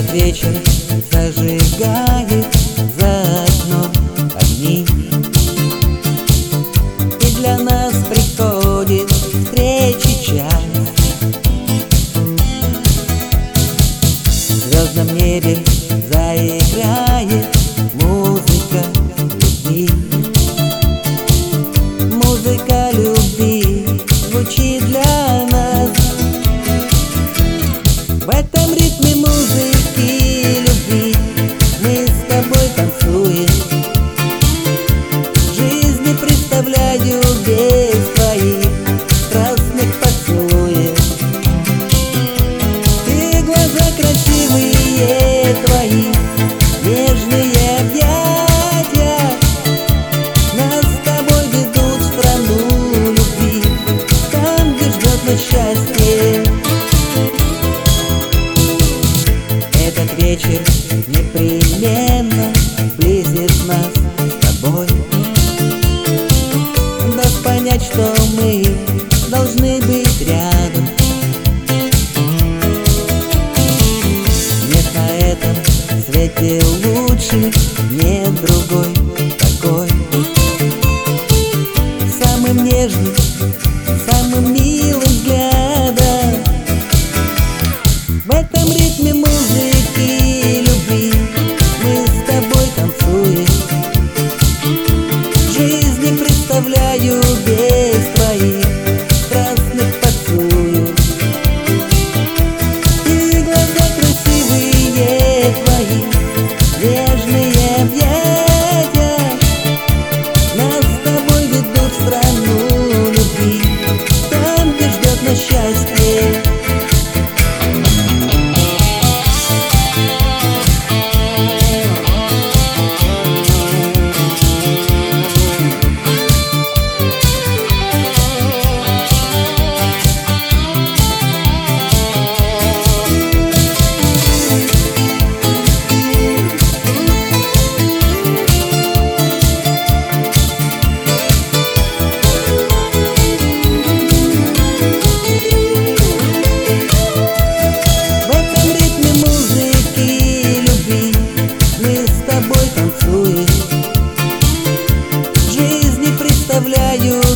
Этот вечер зажигает за окном огни, и для нас приходит встречи час. В звездном небе заиграет музыка любви. Музыка любви звучит для нас. В этом ритме музыки любви мы с тобой танцуем. Жизнь не представляю без твоих страстных поцелуев. И глаза красивые твои, нежные объятия нас с тобой ведут в страну любви, там, где ждет нас счастье. Этот вечер непременно сблизит нас с тобой, даст понять, что мы должны быть рядом. Нет на этом свете лучше, нет другой такой. Самым нежным, самым милым взглядом. В этом ритме музыки любви мы с тобой танцуем. Жизнь не представляю без твоих страстных поцелуев. И глаза красивые твои, нежные объятия нас с тобой ведут в страну любви, там, где ждет нас счастье. Жизнь не представляю